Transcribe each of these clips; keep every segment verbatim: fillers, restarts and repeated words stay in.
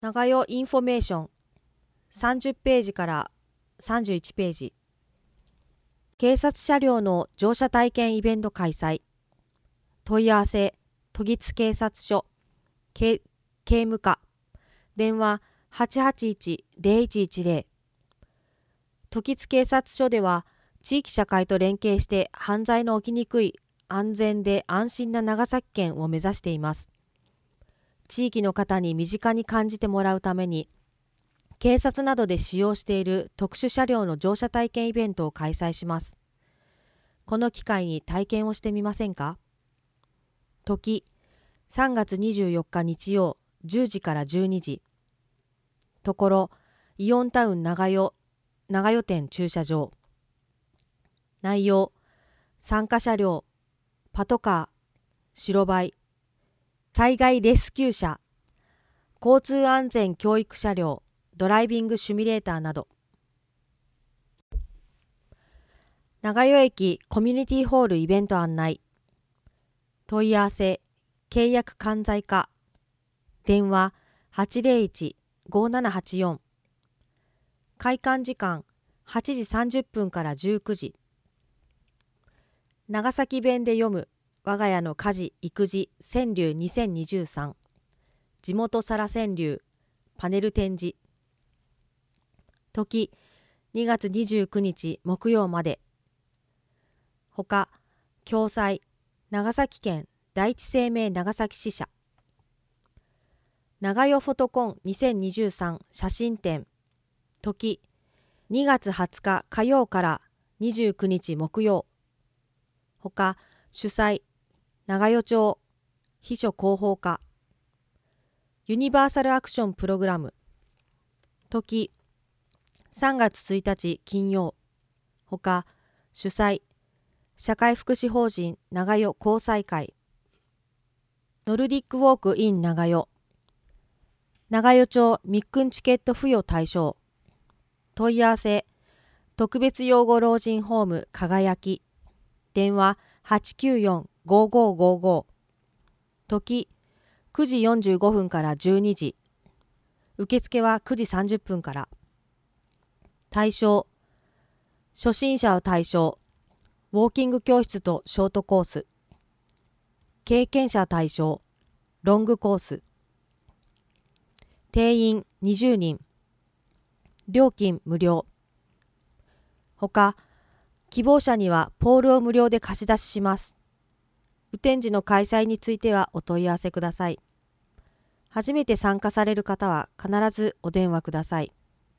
長代インフォメーションさんじゅっページからさんじゅういちページ。警察車両の乗車体験イベント開催。問い合わせ都議津警察署警警務課電話 はちはちいちのぜろいちいちぜろ。都議津警察署では地域社会と連携して犯罪の起きにくい安全で安心な長崎県を目指しています。地域の方に身近に感じてもらうために、警察などで使用している特殊車両の乗車体験イベントを開催します。この機会に体験をしてみませんか？時、さんがつにじゅうよっか日曜じゅうじからじゅうにじ。ところ、イオンタウン長代、長代店駐車場。内容、参加車両、パトカー、白バイ、災害レスキュー車、交通安全教育車両、ドライビングシミュレーターなど。長代駅コミュニティホールイベント案内。問い合わせ、契約管財課。電話 はちぜろいちのごななはちよん。開館時間はちじさんじゅっぷんからじゅうくじ。長崎弁で読む我が家の家事・育児川柳にせんにじゅうさん。地元皿川柳パネル展示。時にがつにじゅうくにち木曜まで。ほか、共催長崎県第一生命長崎支社。長代フォトコンにせんにじゅうさん写真展。時にがつはつか火曜からにじゅうくにち木曜。ほか、主催長代町秘書広報課。ユニバーサルアクションプログラム。時さんがつついたち金曜。ほか、主催社会福祉法人長代交際会。ノルディックウォーク in 長代。長代町密訓チケット付与対象。問い合わせ特別養護老人ホーム輝き。電話 はちきゅうよんごごごご。時くじよんじゅうごふんからじゅうにじ。受付はくじさんじゅっぷんから。対象初心者を対象ウォーキング教室とショートコース。経験者対象ロングコース。定員にじゅうにん。料金無料。ほか、希望者にはポールを無料で貸し出しします。雨天時の開催についてはお問い合わせください。初めて参加される方は必ずお電話ください。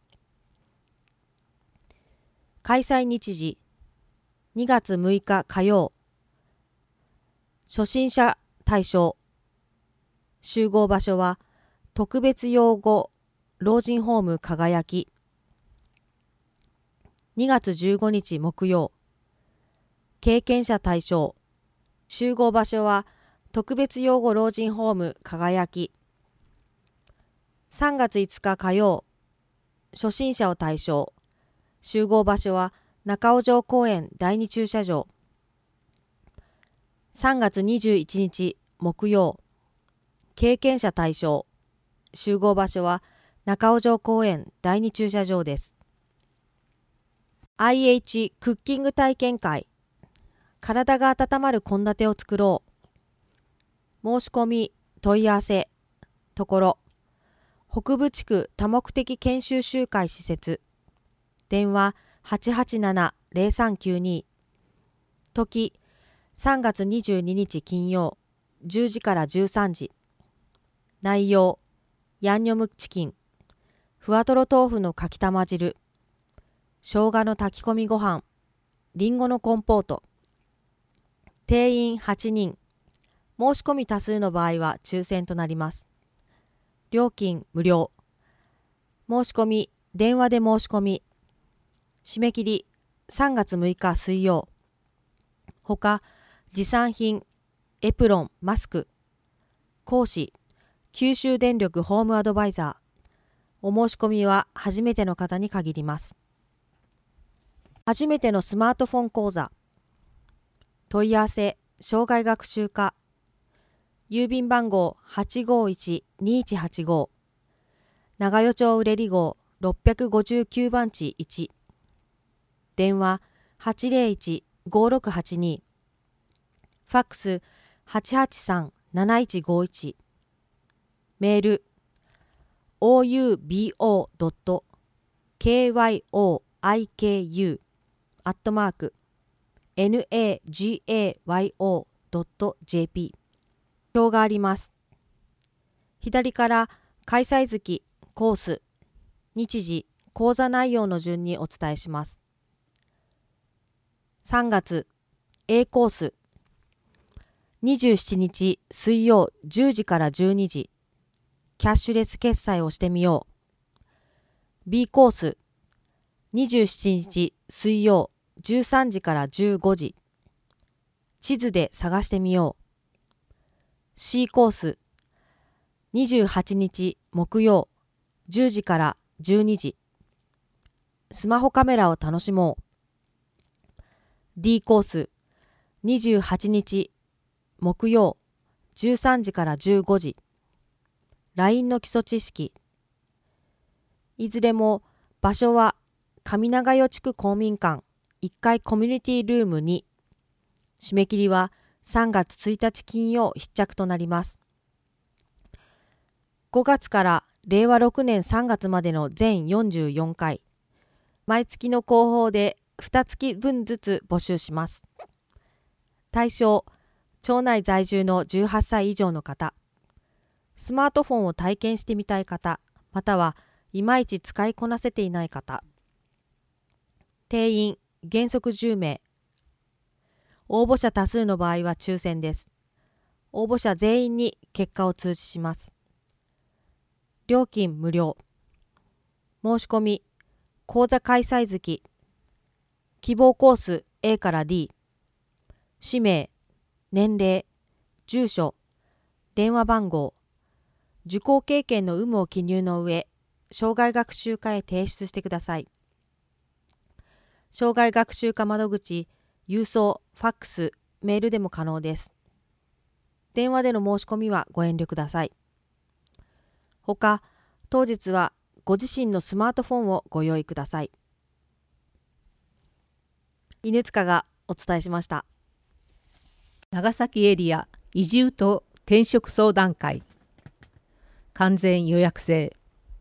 開催日時にがつむいか火曜。初心者対象。集合場所は特別養護老人ホーム輝き。にがつじゅうごにち木曜。経験者対象。集合場所は特別養護老人ホーム輝き。さんがついつか火曜。初心者を対象。集合場所は中尾城公園だいに駐車場。さんがつにじゅういちにち木曜。経験者対象。集合場所は中尾城公園だいに駐車場です。アイエイチ クッキング体験会。体が温まる献立を作ろう。申し込み問い合わせ。ところ北部地区多目的研修集会施設。電話 はちはちななのぜろさんきゅうに。時さんがつにじゅうににち金曜じゅうじからじゅうさんじ。内容ヤンニョムチキン、ふわとろ豆腐のかきたま汁、生姜の炊き込みご飯、りんごのコンポート。定員はちにん。申し込み多数の場合は抽選となります。料金無料。申し込み電話で申し込み。締め切りさんがつむいか水曜。ほか、持参品エプロン、マスク。講師九州電力ホームアドバイザー。お申し込みは初めての方に限ります。初めてのスマートフォン講座。問い合わせ障害学習課。郵便番号 はちごいちにいちはちご。 長与町売り号ろっぴゃくごじゅうきゅうばんちいち、電話 はちゼロいち ごろくはちに、ファックス はちはちさん なないちごいち、メール オーユービーオードットケーワイオーアイケーユー アットマーク ナガヨ ドットジェーピー 表があります。左から開催月、コース、日時、講座内容の順にお伝えします。さんがつ A コース、にじゅうしちにち水曜じゅうじからじゅうにじ、キャッシュレス決済をしてみよう。B コース、にじゅうしちにち水曜じゅうさんじからじゅうごじ、地図で探してみよう。C コース、にじゅうはちにち木曜じゅうじからじゅうにじ、スマホカメラを楽しもう。D コース、にじゅうはちにち木曜じゅうさんじからじゅうごじ、ライン の基礎知識。いずれも場所は上長与地区公民館いっかいコミュニティルームに、締め切りはさんがつついたち金曜必着となります。ごがつかられいわろくねんさんがつまでの全よんじゅうよんかい、毎月の広報でにかげつぶんずつ募集します。対象、町内在住のじゅうはっさい以上の方、スマートフォンを体験してみたい方、またはいまいち使いこなせていない方。定員、原則じゅうめい。応募者多数の場合は抽選です。応募者全員に結果を通知します。料金無料。申し込み、講座開催月、希望コース A から D、氏名、年齢、住所、電話番号、受講経験の有無を記入の上、生涯学習課へ提出してください。生涯学習課窓口、郵送、ファックス、メールでも可能です。電話での申し込みはご遠慮ください。ほか、当日はご自身のスマートフォンをご用意ください。犬塚がお伝えしました。 長崎エリア移住と転職相談会、完全予約制。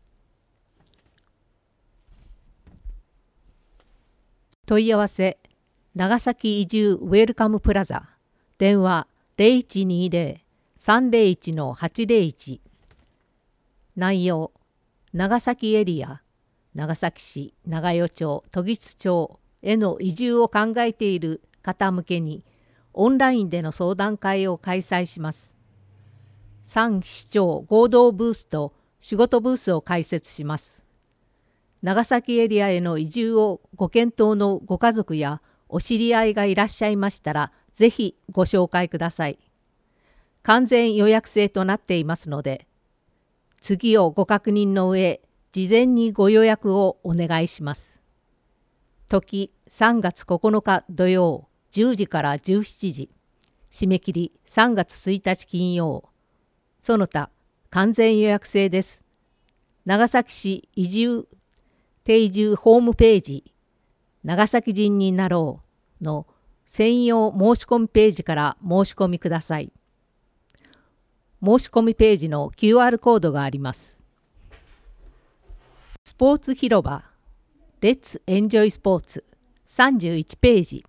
問い合わせ、長崎移住ウェルカムプラザ、電話 ゼロいちにゼロ さんゼロいち はちゼロいち。内容、長崎エリア、長崎市、長与町、時津町への移住を考えている方向けに、オンラインでの相談会を開催します。さん市町合同ブースと仕事ブースを開設します。長崎エリアへの移住をご検討のご家族やお知り合いがいらっしゃいましたら、ぜひご紹介ください。完全予約制となっていますので、次をご確認の上、事前にご予約をお願いします。時さんがつここのか土曜じゅうじからじゅうしちじ、締め切りさんがつついたち金曜。その他完全予約制です。長崎市移住定住ホームページ、長崎人になろうの専用申し込みページから申し込みください。申し込みページの キューアール コードがあります。スポーツ広場、レッツエンジョイスポーツさんじゅういちページ。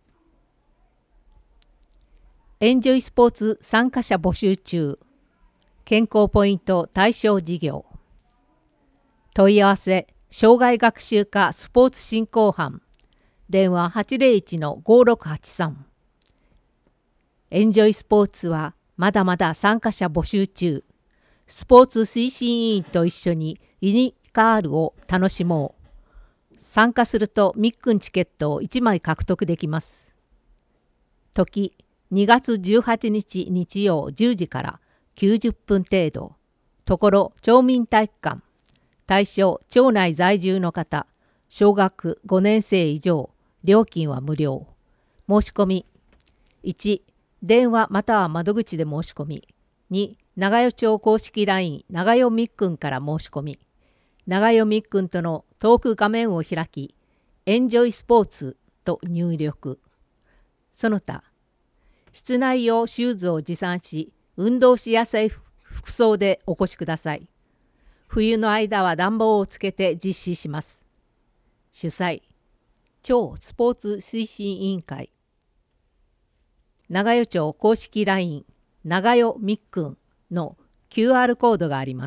エンジョイスポーツ参加者募集中。健康ポイント対象事業。問い合わせ、生涯学習課スポーツ振興班。電話 はちゼロいち ごろくはちさん。エンジョイスポーツはまだまだ参加者募集中。スポーツ推進委員と一緒にユニカールを楽しもう。参加するとみっくんチケットをいちまい獲得できます。時にがつじゅうはちにち日曜じゅうじからきゅうじゅっぷん程度。ところ町民体育館。対象町内在住の方。小学ごねんせい以上。料金は無料。申し込み。いち、電話または窓口で申し込み。に、長与町公式 ライン 長与みっくんから申し込み。 長代みっくんとのトーク画面を開き、エンジョイスポーツと入力。その他、室内用シューズを持参し、運動しやすい服装でお越しください。冬の間は暖房をつけて実施します。主催、超スポーツ推進委員会。長代町公式 ライン 長代みっくんの キューアール コードがあります。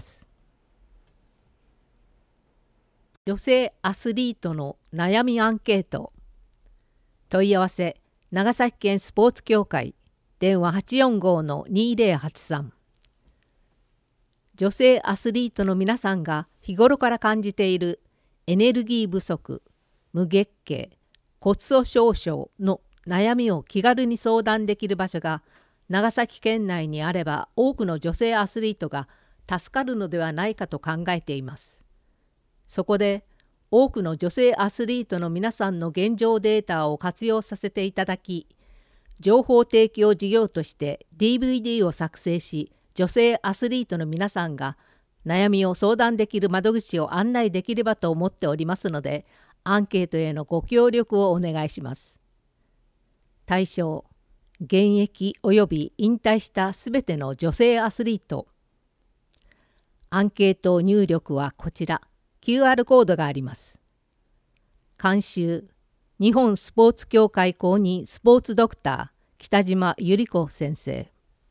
女性アスリートの悩みアンケート。問い合わせ、長崎県スポーツ協会、電話 はちよんご の にぜろはちさん。女性アスリートの皆さんが日頃から感じているエネルギー不足、無月経、骨粗しょう症の悩みを気軽に相談できる場所が長崎県内にあれば多くの女性アスリートが助かるのではないかと考えています。そこで多くの女性アスリートの皆さんの現状データを活用させていただき、情報提供事業として ディーブイディー を作成し、女性アスリートの皆さんが悩みを相談できる窓口を案内できればと思っておりますので、アンケートへのご協力をお願いします。対象、現役及び引退したすべての女性アスリート。アンケート入力はこちら、キューアール コードがあります。監修、日本スポーツ協会公認スポーツドクター、北島百合子先生。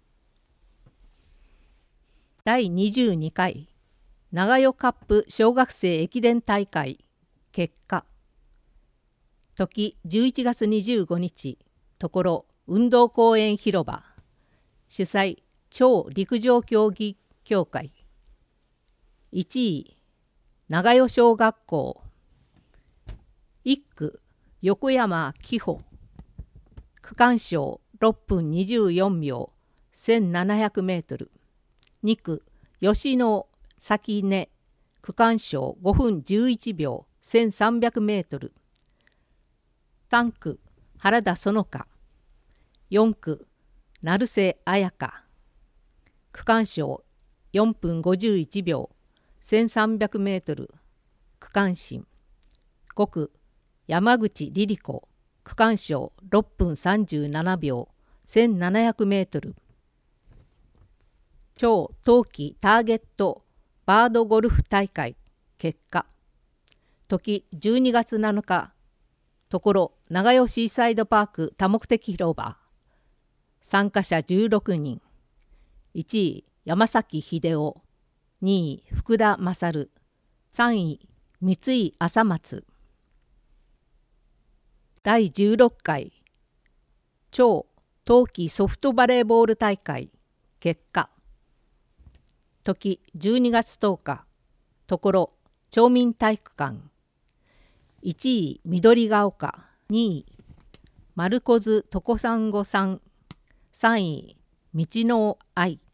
だいにじゅうにかい長代カップ小学生駅伝大会結果。時じゅういちがつにじゅうごにち、ところ運動公園広場。主催、超陸上競技協会。いちい、長代小学校。いっく、横山紀穂。区間賞ろっぷんにじゅうよんびょう、せんななひゃくメートル。にく、吉野咲音。区間賞ごふんじゅういちびょう、せんさんびゃくメートル。さんく、原田園香。よんく、成瀬彩香。区間賞よんぷんごじゅういちびょう、せんさんびゃくメートル。区間新。ごく、山口リリ子。区間賞ろっぷんさんじゅうななびょう、せんななひゃくメートル。超冬季ターゲットバードゴルフ大会結果。時じゅうにがつなのか、ところ長代シーサイドパーク多目的広場。参加者じゅうろくにん。いちい、山崎秀夫。にい、福田勝。さんい、三井朝松。だいじゅうろっかい超冬季ソフトバレーボール大会結果。時じゅうにがつとおか、ところ町民体育館。いちい、緑が丘。にい、丸子津床さんごさん。さんい、道の愛。